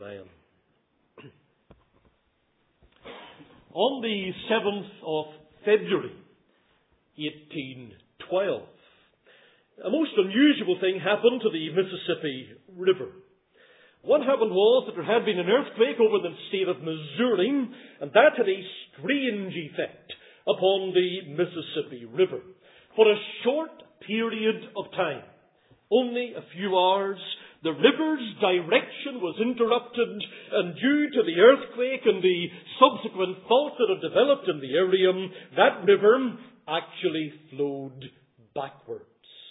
Amen. On the 7th of February, 1812, a most unusual thing happened to the Mississippi River. What happened was that there had been an earthquake over the state of Missouri, and that had a strange effect upon the Mississippi River. For a short period of time, only a few hours, the river's direction was interrupted, and due to the earthquake and the subsequent fault that had developed in the area, that river actually flowed backwards.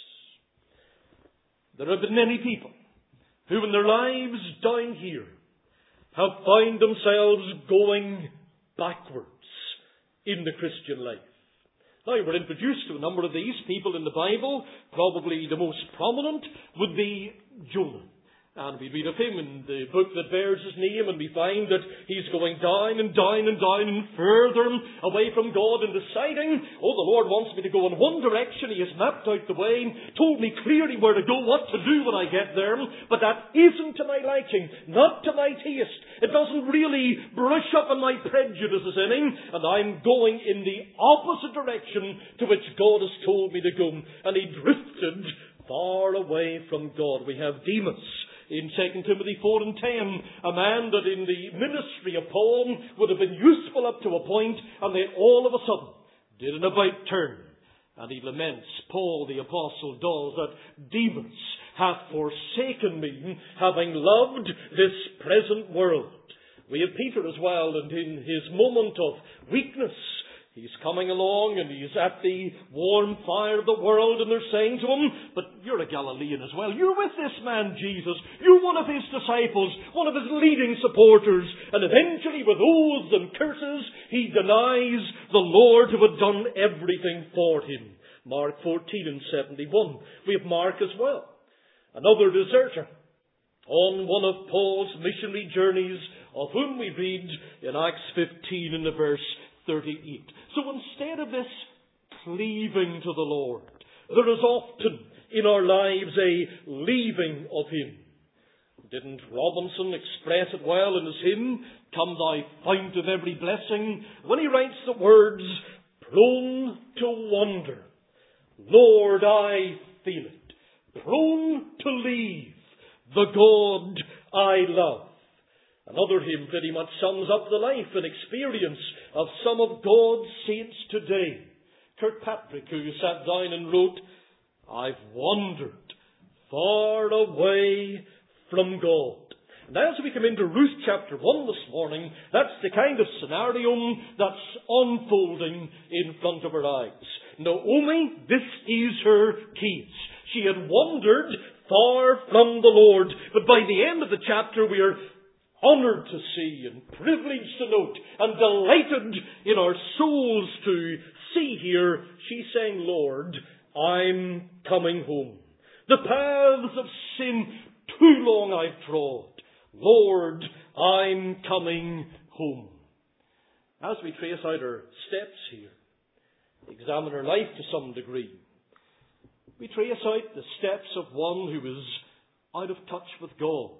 There have been many people who in their lives down here have found themselves going backwards in the Christian life. Now, we're introduced to a number of these people in the Bible. Probably the most prominent would be Jonah. And we read of him in the book that bears his name, and we find that he's going down and down and down and further away from God and deciding, oh, the Lord wants me to go in one direction. He has mapped out the way, told me clearly where to go, what to do when I get there. But that isn't to my liking, not to my taste. It doesn't really brush up on my prejudices any, and I'm going in the opposite direction to which God has told me to go. And he drifted far away from God. We have Demas in 2 Timothy 4 and 10, a man that in the ministry of Paul would have been useful up to a point, and then all of a sudden did an about turn. And he laments, Paul the apostle does, that Demas hath forsaken me, having loved this present world. We have Peter as well, and in his moment of weakness, he's coming along and he's at the warm fire of the world, and they're saying to him, but you're a Galilean as well. You're with this man Jesus. You're one of his disciples, one of his leading supporters. And eventually, with oaths and curses, he denies the Lord who had done everything for him. Mark 14 and 71. We have Mark as well, another deserter on one of Paul's missionary journeys, of whom we read in Acts 15 in the verse 38. So instead of this cleaving to the Lord, there is often in our lives a leaving of Him. Didn't Robinson express it well in his hymn, Come Thou Fount of Every Blessing, when he writes the words, prone to wander, Lord, I feel it, prone to leave the God I love. Another hymn pretty much sums up the life and experience of some of God's saints today. Kirkpatrick, who sat down and wrote, I've wandered far away from God. And as we come into Ruth chapter 1 this morning, that's the kind of scenario that's unfolding in front of our eyes. Naomi, this is her case. She had wandered far from the Lord, but by the end of the chapter we are honoured to see and privileged to note and delighted in our souls to see here, she's saying, Lord, I'm coming home. The paths of sin too long I've trod. Lord, I'm coming home. As we trace out our steps here, examine our life to some degree, we trace out the steps of one who is out of touch with God,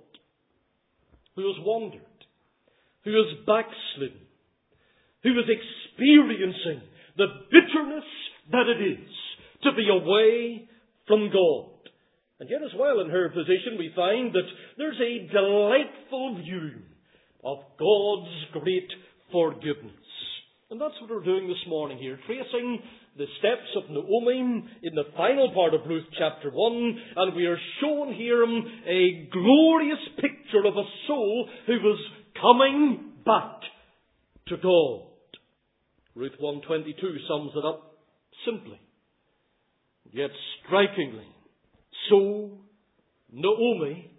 who has wandered, who has backslidden, who is experiencing the bitterness that it is to be away from God. And yet as well in her position we find that there's a delightful view of God's great forgiveness. And that's what we're doing this morning here, tracing the steps of Naomi in the final part of Ruth chapter 1, and we are shown here a glorious picture of a soul who was coming back to God. Ruth 1:22 sums it up simply, yet strikingly. So Naomi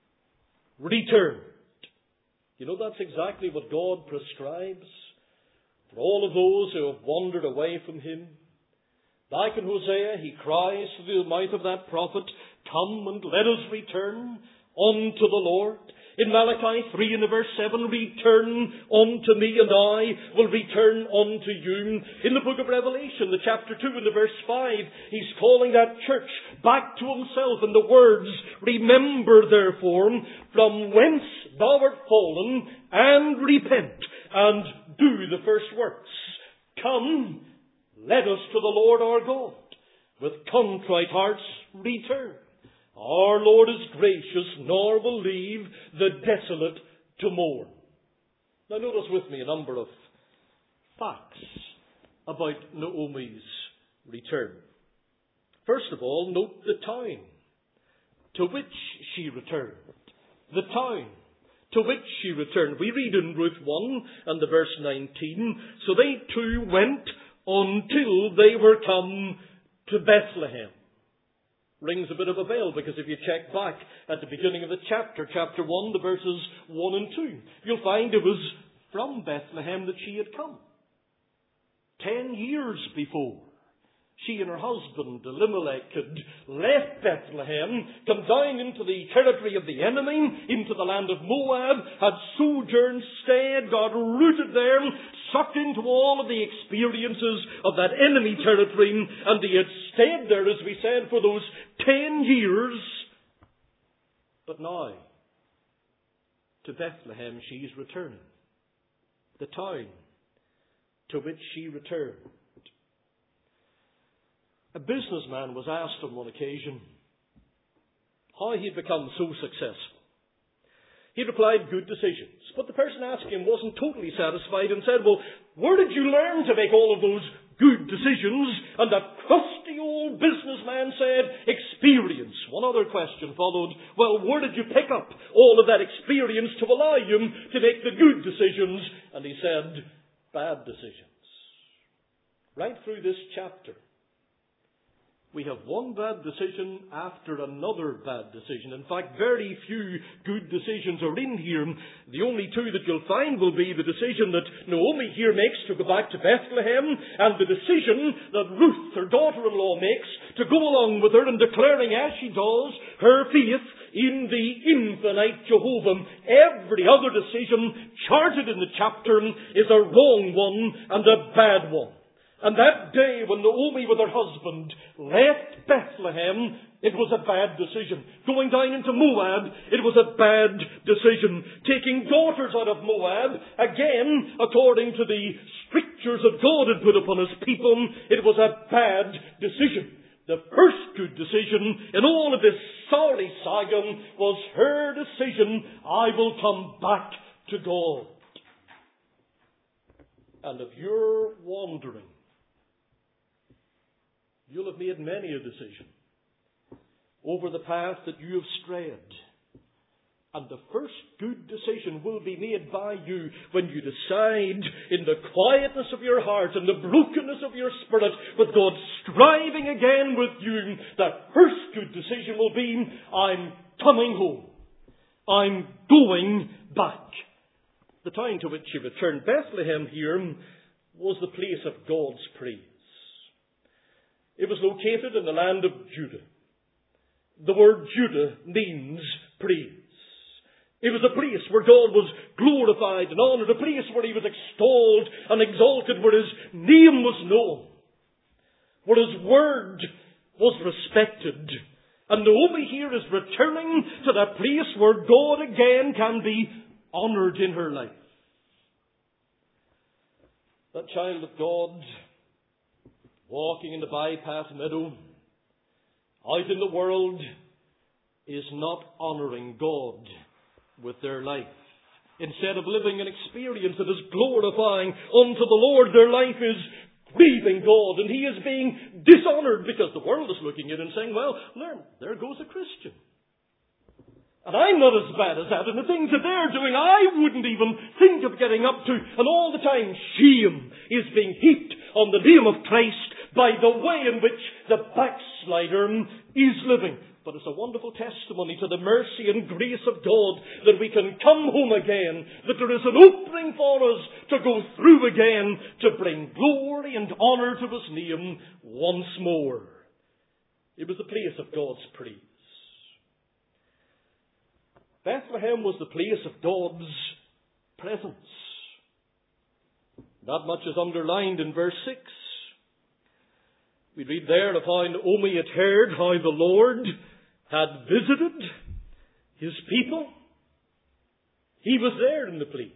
returned. You know, that's exactly what God prescribes for all of those who have wandered away from Him. Back in Hosea, he cries through the mouth of that prophet, Come and let us return, unto the Lord. In Malachi 3 and verse 7, return unto me and I will return unto you. In the book of Revelation, the chapter 2 and the verse 5, he's calling that church back to himself in the words, remember therefore from whence thou art fallen, and repent, and do the first works. Come, let us to the Lord our God. With contrite hearts return. Our Lord is gracious, nor will leave the desolate to mourn. Now notice with me a number of facts about Naomi's return. First of all, note the town to which she returned. The town to which she returned. We read in Ruth 1 and the verse 19, so they too went until they were come to Bethlehem. Rings a bit of a bell, because if you check back at the beginning of the chapter 1, the verses 1 and 2, you'll find it was from Bethlehem that she had come. 10 years before, she and her husband Elimelech had left Bethlehem, come down into the territory of the enemy, into the land of Moab, had sojourned, stayed, got rooted there, sucked into all of the experiences of that enemy territory, and they had stayed there, as we said, for those 10 years. But now, to Bethlehem she's returning. The town to which she returned. A businessman was asked on one occasion how he'd become so successful. He replied, good decisions. But the person asking him wasn't totally satisfied and said, well, where did you learn to make all of those good decisions? And that crusty old businessman said, experience. One other question followed, well, where did you pick up all of that experience to allow you to make the good decisions? And he said, bad decisions. Right through this chapter, we have one bad decision after another bad decision. In fact, very few good decisions are in here. The only two that you'll find will be the decision that Naomi here makes to go back to Bethlehem, and the decision that Ruth, her daughter-in-law, makes to go along with her in declaring, as she does, her faith in the infinite Jehovah. Every other decision charted in the chapter is a wrong one and a bad one. And that day when Naomi with her husband left Bethlehem, it was a bad decision. Going down into Moab, it was a bad decision. Taking daughters out of Moab, again, according to the strictures that God had put upon His people, it was a bad decision. The first good decision in all of this sorry saga was her decision, I will come back to God. And if you're wondering, you'll have made many a decision over the path that you have strayed. And the first good decision will be made by you when you decide in the quietness of your heart and the brokenness of your spirit, with God striving again with you, that first good decision will be, I'm coming home. I'm going back. The town to which she returned, Bethlehem here, was the place of God's praise. It was located in the land of Judah. The word Judah means praise. It was a place where God was glorified and honoured, a place where He was extolled and exalted, where His name was known, where His word was respected. And Naomi here is returning to that place where God again can be honoured in her life. That child of God, walking in the bypath meadow, out in the world, is not honouring God with their life. Instead of living an experience that is glorifying unto the Lord, their life is grieving God, and He is being dishonoured because the world is looking at it and saying, well, there goes a Christian. And I'm not as bad as that, and the things that they're doing I wouldn't even think of getting up to. And all the time shame is being heaped on the name of Christ by the way in which the backslider is living. But it's a wonderful testimony to the mercy and grace of God that we can come home again, that there is an opening for us to go through again, to bring glory and honour to His name once more. It was the place of God's praise. Bethlehem was the place of God's presence. That much is underlined in verse 6. We read there of how Naomi had heard how the Lord had visited His people. He was there in the place.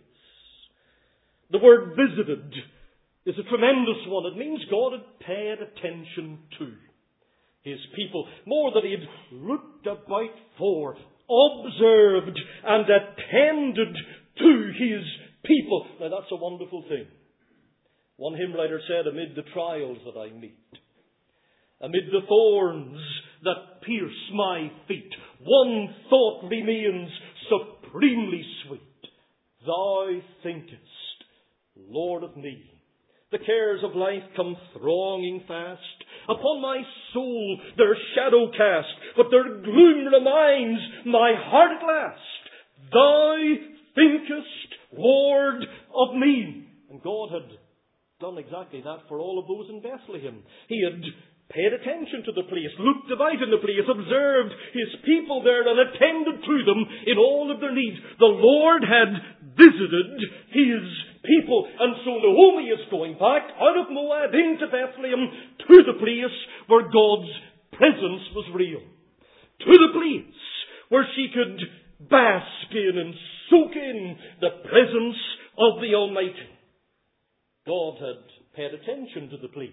The word visited is a tremendous one. It means God had paid attention to His people. More than He had looked about for, observed and attended to His people. Now that's a wonderful thing. One hymn writer said, amid the trials that I meet, amid the thorns that pierce my feet, one thought remains supremely sweet. Thou thinkest, Lord, of me. The cares of life come thronging fast. Upon my soul their shadow cast, but their gloom reminds my heart at last. Thou thinkest, Lord, of me. And God had done exactly that for all of those in Bethlehem. He had paid attention to the place, looked about in the place, observed His people there and attended to them in all of their needs. The Lord had visited His people. And so Naomi is going back out of Moab into Bethlehem to the place where God's presence was real. To the place where she could bask in and soak in the presence of the Almighty. God had paid attention to the place.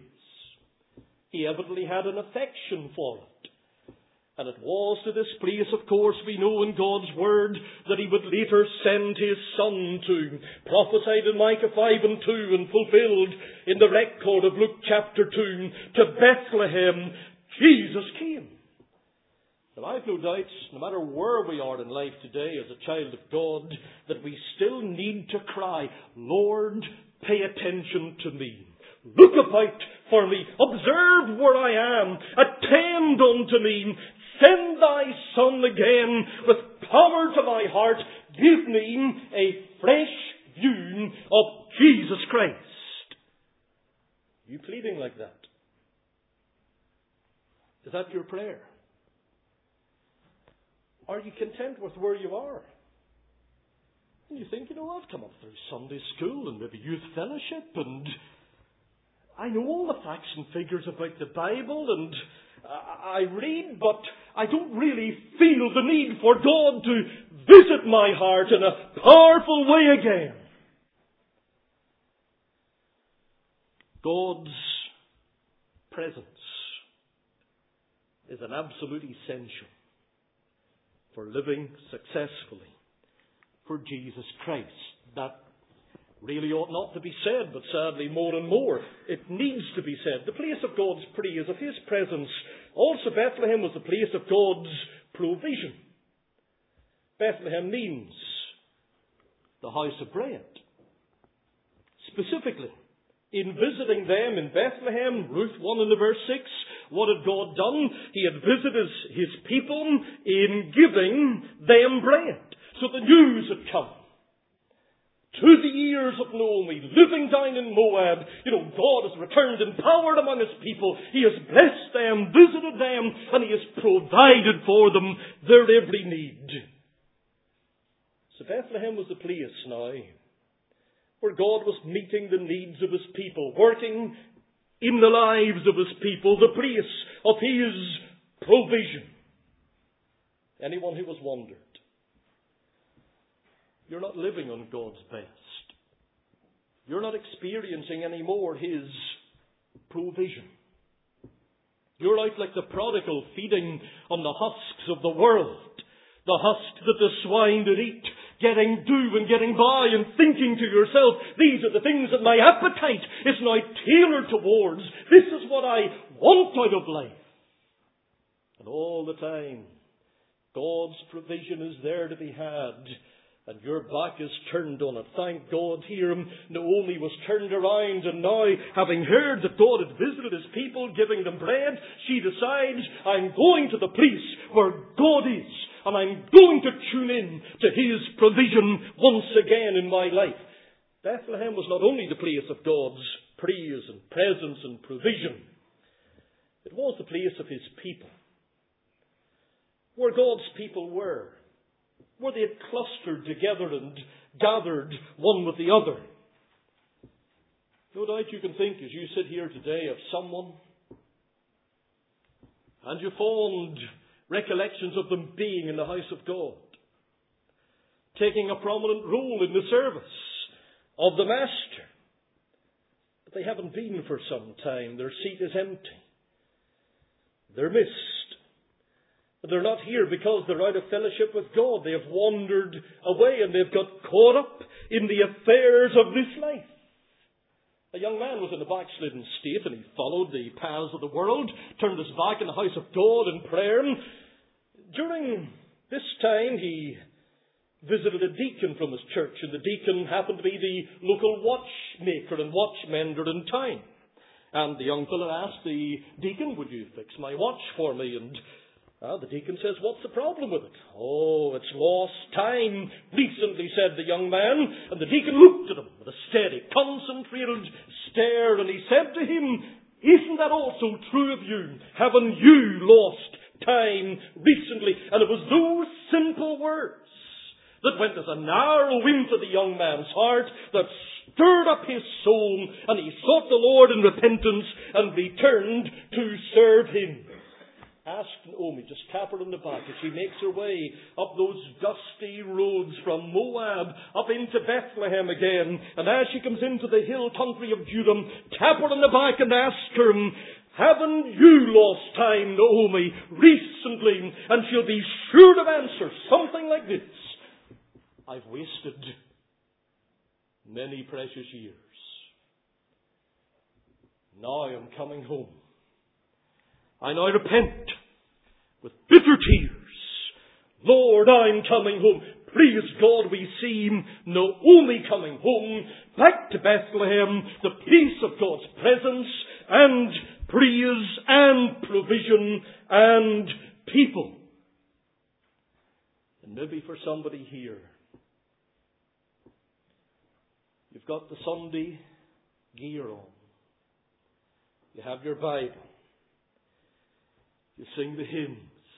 He evidently had an affection for it. And it was to this place, of course, we know in God's Word that He would later send His Son to. Prophesied in Micah 5:2 and fulfilled in the record of Luke chapter 2. To Bethlehem, Jesus came. Now I've no doubts, no matter where we are in life today as a child of God, that we still need to cry, Lord, pay attention to me. Look about for me. Observe where I am. Attend unto me. Send thy Son again with power to my heart. Give me a fresh view of Jesus Christ. Are you pleading like that? Is that your prayer? Are you content with where you are? And you think, I've come up through Sunday school and maybe youth fellowship and I know all the facts and figures about the Bible and I read, but I don't really feel the need for God to visit my heart in a powerful way again. God's presence is an absolute essential for living successfully for Jesus Christ. That really ought not to be said, but sadly more and more it needs to be said. The place of God's praise, of His presence. Also Bethlehem was the place of God's provision. Bethlehem means the house of bread. Specifically, in visiting them in Bethlehem, Ruth 1 and verse 6, what had God done? He had visited His people in giving them bread. So the news had come to the ears of Naomi, living down in Moab. God has returned in power among His people. He has blessed them, visited them, and He has provided for them their every need. So Bethlehem was the place now where God was meeting the needs of His people, working in the lives of His people, the place of His provision. Anyone who has wondered, you're not living on God's best. You're not experiencing anymore His provision. You're out like the prodigal feeding on the husks of the world. The husks that the swine did eat, getting due and getting by and thinking to yourself, these are the things that my appetite is now tailored towards. This is what I want out of life. And all the time, God's provision is there to be had. And your back is turned on it. Thank God here Naomi was turned around, and now, having heard that God had visited His people, giving them bread, she decides, I'm going to the place where God is, and I'm going to tune in to His provision once again in my life. Bethlehem was not only the place of God's praise and presence and provision, it was the place of His people. Where God's people were where they had clustered together and gathered one with the other. No doubt you can think as you sit here today of someone, and you fond recollections of them being in the house of God, taking a prominent role in the service of the Master. But they haven't been for some time. Their seat is empty. They're missed. They're not here because they're out of fellowship with God. They have wandered away and they've got caught up in the affairs of this life. A young man was in a backslidden state and he followed the paths of the world, turned his back in the house of God in prayer. During this time he visited a deacon from his church, and the deacon happened to be the local watchmaker and watchmender in town. And the young fellow asked the deacon, "Would you fix my watch for me?" And the deacon says, "What's the problem with it?" "Oh, it's lost time recently," said the young man. And the deacon looked at him with a steady, concentrated stare, and he said to him, "Isn't that also true of you? Haven't you lost time recently?" And it was those simple words that went as an arrow into the young man's heart, that stirred up his soul, and he sought the Lord in repentance and returned to serve Him. Ask Naomi, just tap her on the back as she makes her way up those dusty roads from Moab up into Bethlehem again. And as she comes into the hill country of Judah, tap her on the back and ask her, "Haven't you lost time, Naomi, recently?" And she'll be sure to answer something like this: "I've wasted many precious years. Now I'm coming home. I now repent with bitter tears. Lord, I'm coming home." Praise God, we see Naomi coming home, back to Bethlehem, the place of God's presence and praise and provision and people. And maybe for somebody here, you've got the Sunday gear on. You have your Bible. You sing the hymns.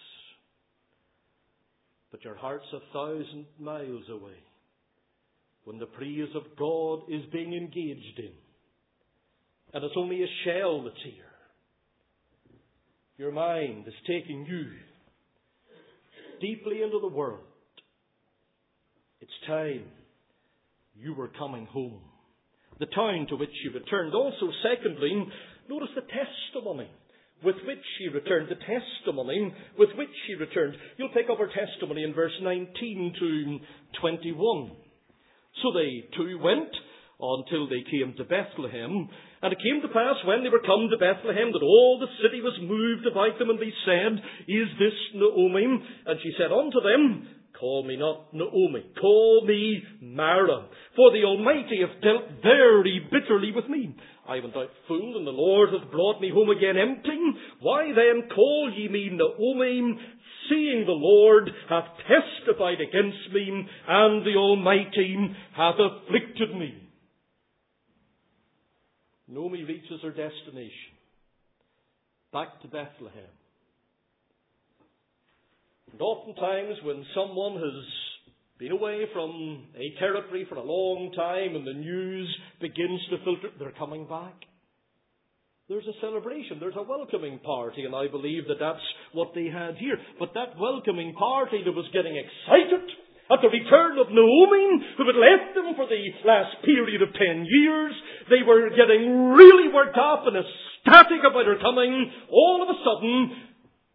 But your heart's 1,000 miles away when the praise of God is being engaged in. And it's only a shell that's here. Your mind is taking you deeply into the world. It's time you were coming home. The town to which you returned. Also, secondly, notice the testimony with which she returned. The testimony with which she returned. You'll pick up her testimony in verse 19 to 21. "So they two went until they came to Bethlehem. And it came to pass when they were come to Bethlehem that all the city was moved about them, and they said, 'Is this Naomi?' And she said unto them, 'Call me not Naomi, call me Mara, for the Almighty hath dealt very bitterly with me. I went out full, and the Lord hath brought me home again empty. Why then call ye me Naomi, seeing the Lord hath testified against me, and the Almighty hath afflicted me?'" Naomi reaches her destination, back to Bethlehem. And oftentimes when someone has been away from a territory for a long time and the news begins to filter, they're coming back. There's a celebration, there's a welcoming party, and I believe that that's what they had here. But that welcoming party that was getting excited at the return of Naomi, who had left them for the last period of 10 years, they were getting really worked up and ecstatic about her coming. All of a sudden,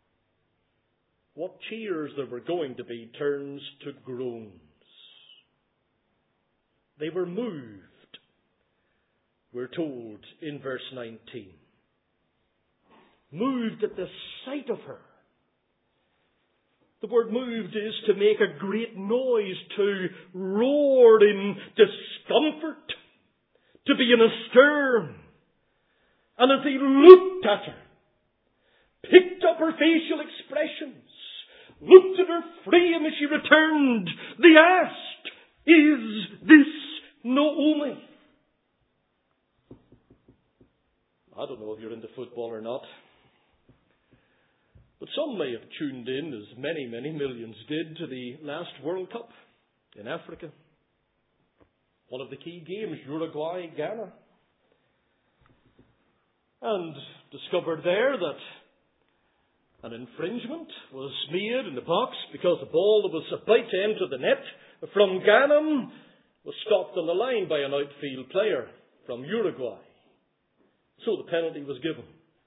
what cheers there were going to be turns to groans. They were moved, we're told in verse 19. Moved at the sight of her. The word moved is to make a great noise, to roar in discomfort, to be in a stir. And as they looked at her, picked up her facial expressions, looked at her frame as she returned, they asked, "Is this Naomi?" I don't know if you're into football or not, but But some may have tuned in, as many, many millions did, to the last World Cup in Africa. One of the key games, Uruguay-Ghana. And discovered there that an infringement was made in the box because the ball that was about to enter the net from Ghana was stopped on the line by an outfield player from Uruguay. So the penalty was given.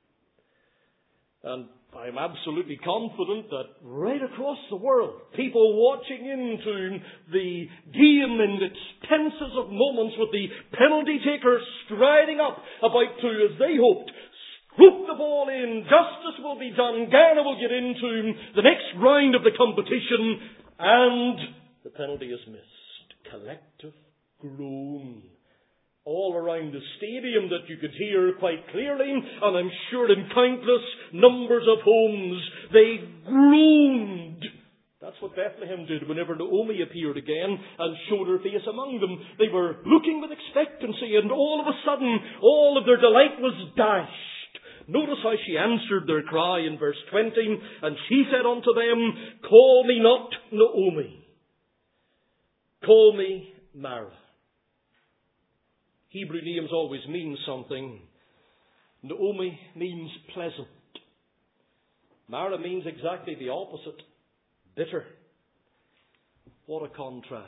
And I'm absolutely confident that right across the world, people watching into the game in its tensest of moments with the penalty taker striding up about to, as they hoped, swoop the ball in, justice will be done, Ghana will get into the next round of the competition, and the penalty is missed. Collective groan all around the stadium that you could hear quite clearly, and I'm sure in countless numbers of homes they groaned. That's what Bethlehem did whenever Naomi appeared again and showed her face among them. They were looking with expectancy, and all of a sudden all of their delight was dashed. Notice how she answered their cry in verse 20, and she said unto them, Call me not Naomi, call me Mara. Hebrew names always mean something. Naomi means pleasant. Mara means exactly the opposite. Bitter. What a contrast.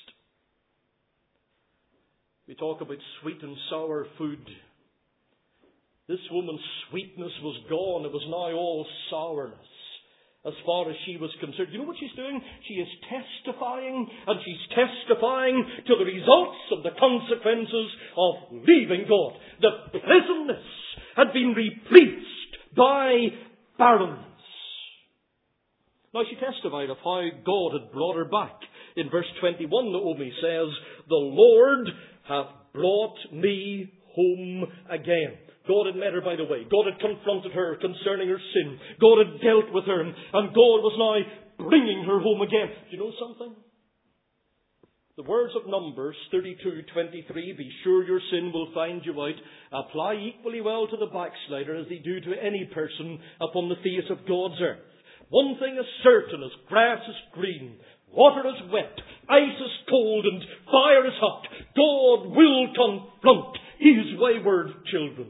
We talk about sweet and sour food. This woman's sweetness was gone. It was now all sourness. As far as she was concerned. You know what she's doing? She is testifying, and she's testifying to the results of the consequences of leaving God. The pleasantness had been replaced by barrenness. Now she testified of how God had brought her back. In verse 21, Naomi says, The Lord hath brought me home again. God had met her, by the way. God had confronted her concerning her sin. God had dealt with her, and God was now bringing her home again. Do you know something? The words of Numbers 32:23, be sure your sin will find you out, apply equally well to the backslider as they do to any person upon the face of God's earth. One thing is certain, as grass is green, water is wet, ice is cold, and fire is hot, God will confront His wayward children.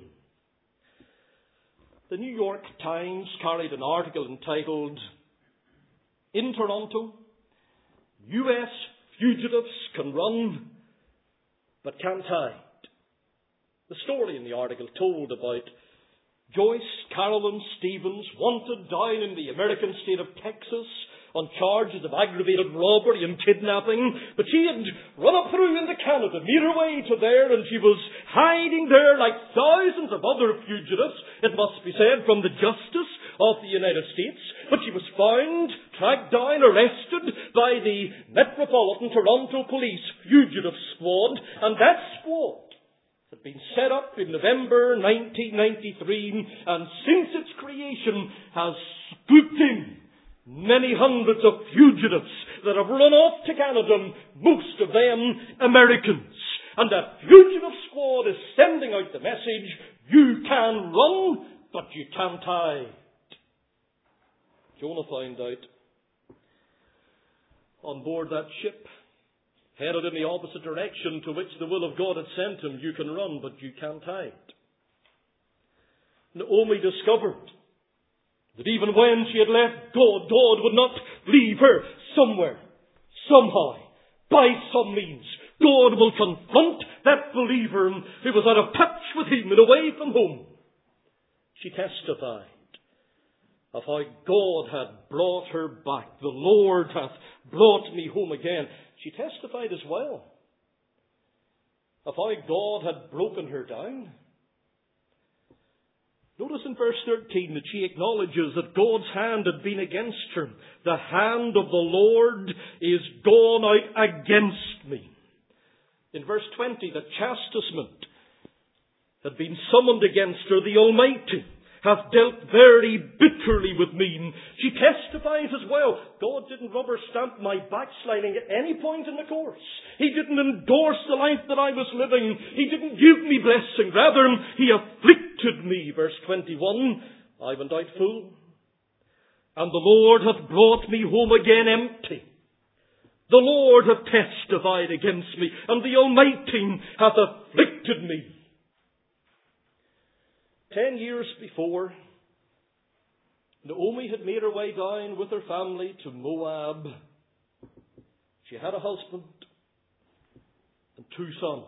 The New York Times carried an article entitled, In Toronto, U.S. fugitives can run, but can't hide. The story in the article told about Joyce Carolyn Stevens, wanted down in the American state of Texas on charges of aggravated robbery and kidnapping, but she had run up through into Canada, made her way to there, and she was hiding there like thousands of other fugitives, it must be said, from the justice of the United States. But she was found, tracked down, arrested by the Metropolitan Toronto Police Fugitive Squad, and that squad had been set up in November 1993, and since its creation has scooped in many hundreds of fugitives that have run off to Canada, most of them Americans. And that fugitive squad is sending out the message, you can run, but you can't hide. Jonah found out on board that ship, headed in the opposite direction to which the will of God had sent him, you can run, but you can't hide. Naomi discovered that even when she had left God, God would not leave her. Somewhere, somehow, by some means, God will confront that believer who was out of touch with Him and away from home. She testified of how God had brought her back. The Lord hath brought me home again. She testified as well of how God had broken her down. Notice in verse 13 that she acknowledges that God's hand had been against her. The hand of the Lord is gone out against me. In verse 20, that chastisement had been summoned against her. The Almighty hath dealt very bitterly with me. She testifies as well. God didn't rubber stamp my backsliding at any point in the course. He didn't endorse the life that I was living. He didn't give me blessing. Rather, He afflicted me. Verse 21, I went out full, and the Lord hath brought me home again empty. The Lord hath testified against me, and the Almighty hath afflicted me. 10 years before, Naomi had made her way down with her family to Moab. She had a husband and 2 sons.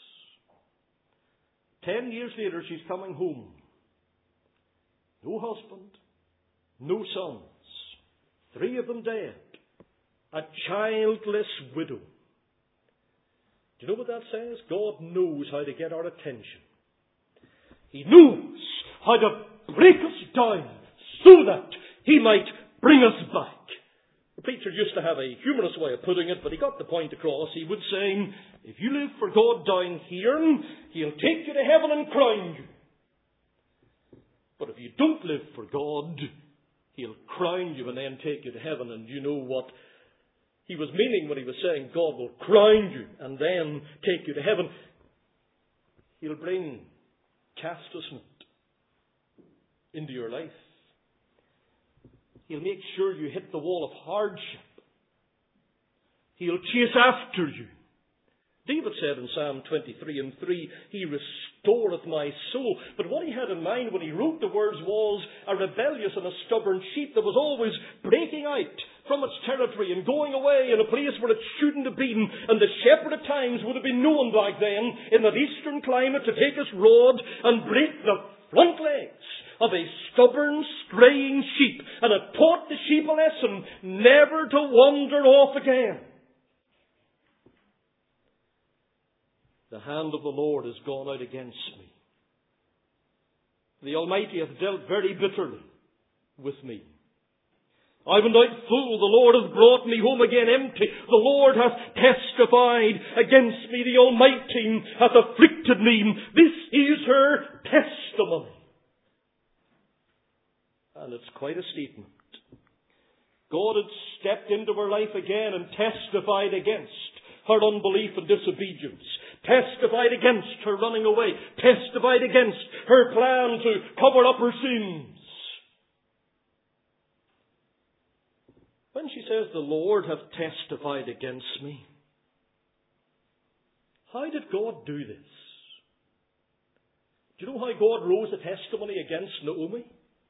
10 years later, she's coming home. No husband, no sons. 3 of them dead. A childless widow. Do you know what that says? God knows how to get our attention. He knows how to break us down so that He might bring us back. The preacher used to have a humorous way of putting it, but he got the point across. He would say, if you live for God down here, He'll take you to heaven and crown you. But if you don't live for God, He'll crown you and then take you to heaven. And you know what he was meaning when he was saying God will crown you and then take you to heaven. He'll bring chastisement into your life. He'll make sure you hit the wall of hardship. He'll chase after you. David said in Psalm 23:3, He restoreth my soul. But what he had in mind when he wrote the words was a rebellious and a stubborn sheep that was always breaking out from its territory and going away in a place where it shouldn't have been. And the shepherd at times would have been known back then in that eastern climate to take his rod and break the front legs of a stubborn, straying sheep. And it taught the sheep a lesson never to wander off again. The hand of the Lord has gone out against me. The Almighty hath dealt very bitterly with me. I went out full, the Lord hath brought me home again empty. The Lord hath testified against me, the Almighty hath afflicted me. This is her testimony. And it's quite a statement. God had stepped into her life again and testified against her unbelief and disobedience. Testified against her running away. Testified against her plan to cover up her sins. When she says, the Lord hath testified against me, how did God do this? Do you know how God rose a testimony against Naomi?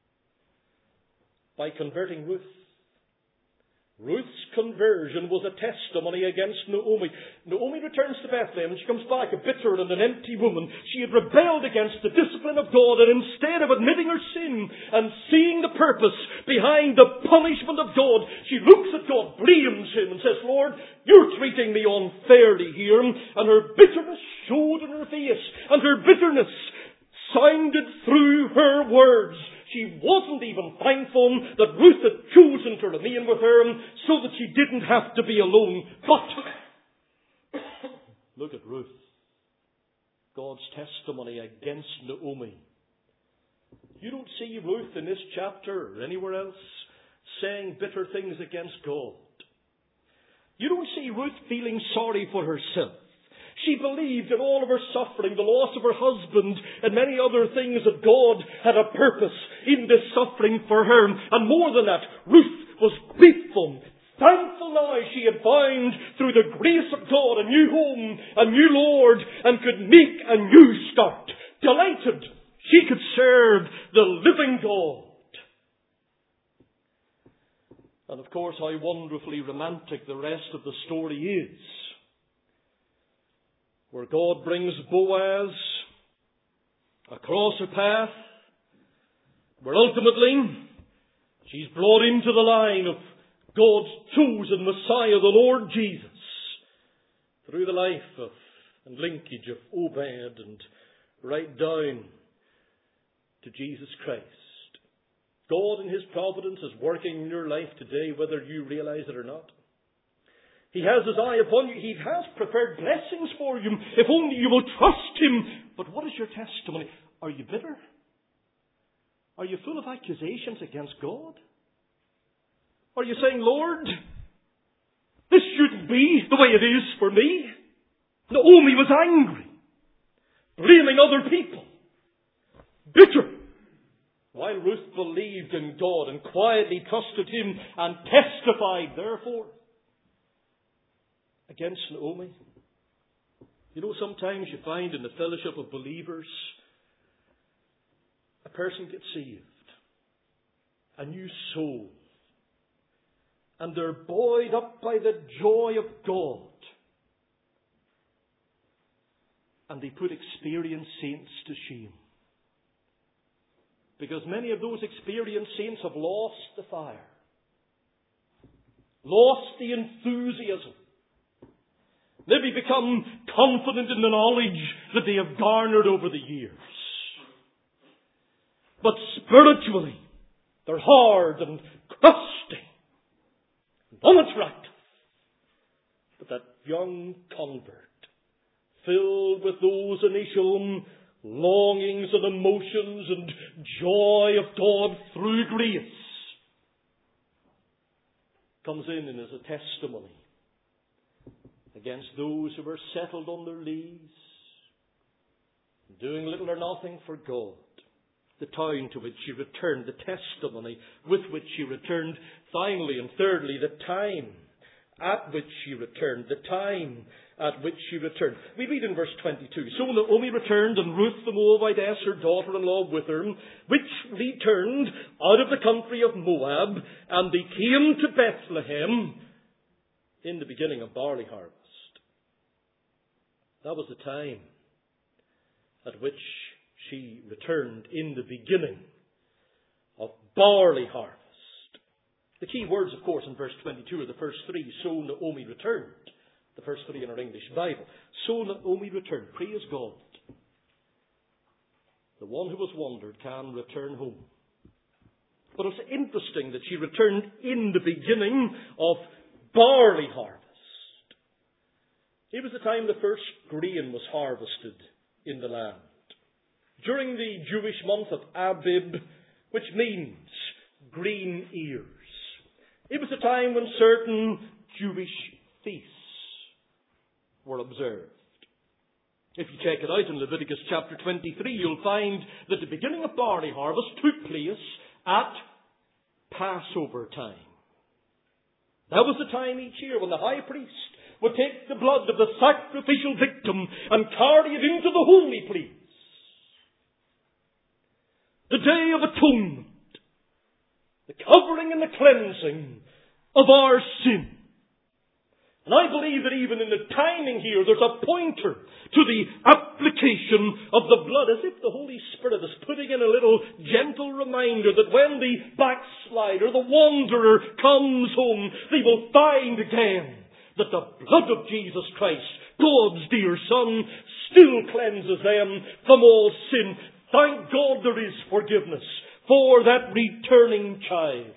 By converting Ruth. Ruth's conversion was a testimony against Naomi. Naomi returns to Bethlehem and she comes back a bitter and an empty woman. She had rebelled against the discipline of God, and instead of admitting her sin and seeing the purpose behind the punishment of God, she looks at God, blames Him and says, Lord, you're treating me unfairly here. And her bitterness showed in her face, and her bitterness sounded through her words. She wasn't even thankful that Ruth had chosen to remain with her so that she didn't have to be alone. But look at Ruth. God's testimony against Naomi. You don't see Ruth in this chapter or anywhere else saying bitter things against God. You don't see Ruth feeling sorry for herself. She believed in all of her suffering, the loss of her husband, and many other things, that God had a purpose in this suffering for her. And more than that, Ruth was grateful, thankful now she had found, through the grace of God, a new home, a new Lord, and could make a new start. Delighted she could serve the living God. And of course, how wonderfully romantic the rest of the story is, where God brings Boaz across her path, where ultimately she's brought into the line of God's chosen Messiah, the Lord Jesus, through the life of and linkage of Obed and right down to Jesus Christ. God in His providence is working in your life today, whether you realize it or not. He has His eye upon you. He has prepared blessings for you, if only you will trust Him. But what is your testimony? Are you bitter? Are you full of accusations against God? Are you saying, Lord, this shouldn't be the way it is for me? Naomi was angry, blaming other people, bitter. while Ruth believed in God and quietly trusted Him and testified, therefore, against Naomi. You know, sometimes you find in the fellowship of believers, a person gets saved, a new soul, and they're buoyed up by the joy of God. And they put experienced saints to shame. Because many of those experienced saints have lost the fire, lost the enthusiasm, maybe become confident in the knowledge that they have garnered over the years. But spiritually, they're hard and crusty, unattractive. But that young convert, filled with those initial longings and emotions and joy of God through grace, comes in and is a testimony against those who are settled on their lees, doing little or nothing for God. The town to which she returned, the testimony with which she returned. Finally and thirdly, the time at which she returned. The time at which she returned. We read in verse 22, So Naomi returned, and Ruth the Moabitess, her daughter-in-law, with her, which returned out of the country of Moab, and they came to Bethlehem in the beginning of barley harvest. That was the time at which she returned, in the beginning of barley harvest. The key words, of course, in verse 22 are the first three. So Naomi returned. The first three in our English Bible. So Naomi returned. Praise God. The one who has wandered can return home. But it's interesting that she returned in the beginning of barley harvest. It was the time the first grain was harvested in the land. During the Jewish month of Abib, which means green ears. It was a time when certain Jewish feasts were observed. If you check it out in Leviticus chapter 23, you'll find that the beginning of barley harvest took place at Passover time. That was the time each year when the high priest would take the blood of the sacrificial victim and carry it into the holy place. The Day of Atonement, the covering and the cleansing of our sin. And I believe that even in the timing here, there's a pointer to the application of the blood, as if the Holy Spirit is putting in a little gentle reminder that when the backslider, the wanderer, comes home, they will find again that the blood of Jesus Christ, God's dear Son, still cleanses them from all sin. Thank God there is forgiveness for that returning child.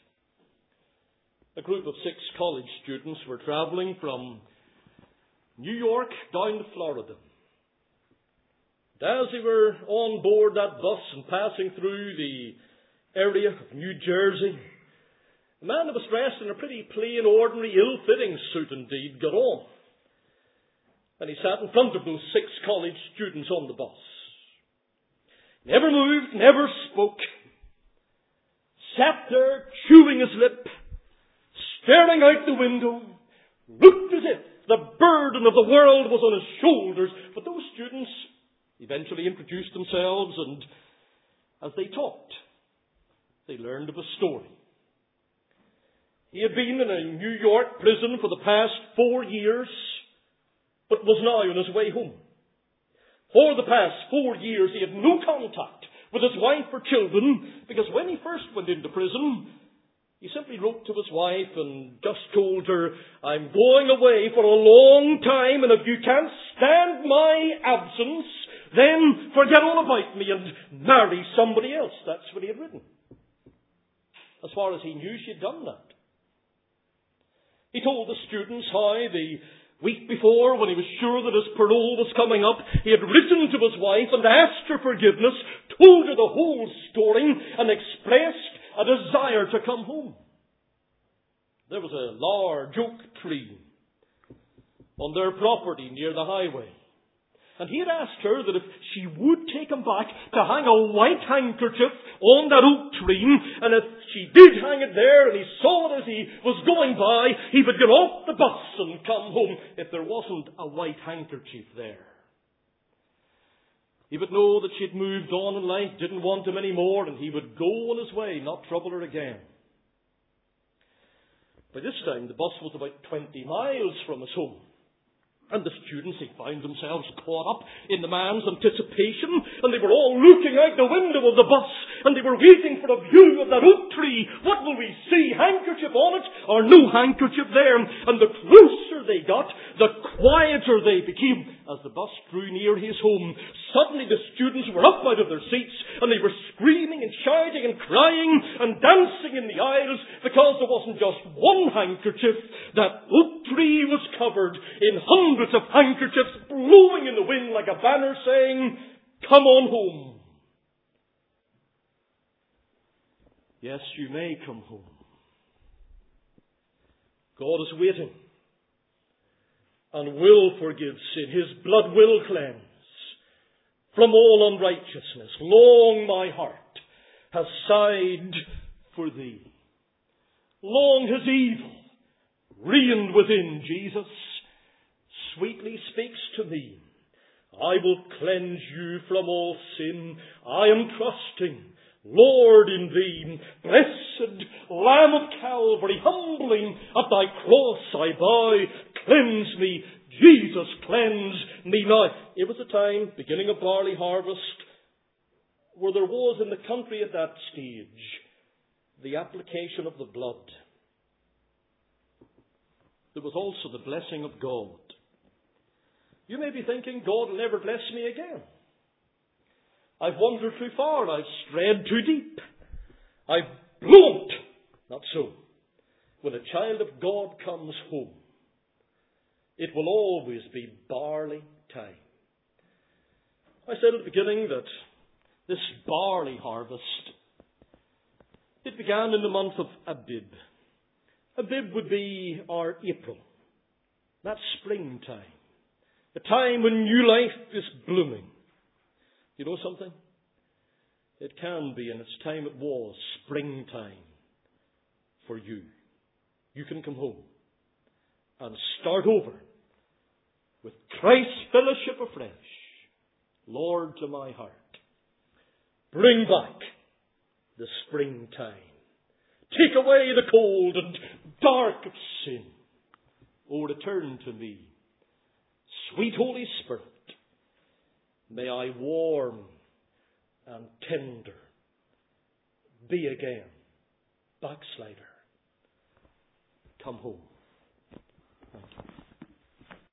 A group of 6 college students were travelling from New York down to Florida. And as they were on board that bus and passing through the area of New Jersey, a man that was dressed in a pretty plain, ordinary, ill-fitting suit indeed got on. And he sat in front of those 6 college students on the bus. Never moved, never spoke. Sat there chewing his lip, staring out the window, looked as if the burden of the world was on his shoulders. But those students eventually introduced themselves, and as they talked, they learned of a story. He had been in a New York prison for the past 4 years, but was now on his way home. For the past 4 years, he had no contact with his wife or children, because when he first went into prison, he simply wrote to his wife and just told her, I'm going away for a long time, and if you can't stand my absence, then forget all about me and marry somebody else. That's what he had written. As far as he knew, she had done that. He told the students how the week before, when he was sure that his parole was coming up, he had written to his wife and asked her forgiveness, told her the whole story, and expressed a desire to come home. There was a large oak tree on their property near the highway. And he had asked her that if she would take him back to hang a white handkerchief on that oak tree, and if she did hang it there and he saw it as he was going by, he would get off the bus and come home if there wasn't a white handkerchief there. He would know that she'd moved on in life, didn't want him anymore, and he would go on his way, not trouble her again. By this time, the bus was about 20 miles from his home. And the students, they found themselves caught up in the man's anticipation, and they were all looking out the window of the bus, and they were waiting for a view of that oak tree. What will we see? Handkerchief on it, or no handkerchief there? And the closer they got, the quieter they became. As the bus drew near his home, suddenly the students were up out of their seats, and they were screaming and shouting and crying and dancing in the aisles, because there wasn't just one handkerchief. That oak tree was covered in hundreds of handkerchiefs blowing in the wind like a banner saying, "Come on home." Yes, you may come home. God is waiting and will forgive sin. His blood will cleanse from all unrighteousness. Long my heart has sighed for thee. Long has evil reigned within. Jesus sweetly speaks to me. I will cleanse you from all sin. I am trusting, Lord, in thee. Blessed Lamb of Calvary, humbling at thy cross I bow. Cleanse me, Jesus, cleanse me now. It was a time, beginning of barley harvest, where there was in the country at that stage the application of the blood. There was also the blessing of God. You may be thinking, God will never bless me again. I've wandered too far. I've strayed too deep. I've blown it. Not so. When a child of God comes home, it will always be barley time. I said at the beginning that this barley harvest, it began in the month of Abib. Abib would be our April. That's springtime. A time when new life is blooming. You know something? It can be, and it's time it was, springtime for you. You can come home and start over with Christ's fellowship afresh. Lord, to my heart, bring back the springtime. Take away the cold and dark of sin. Oh, return to me, sweet Holy Spirit. May I warm and tender be again. Backslider, come home. Thank you.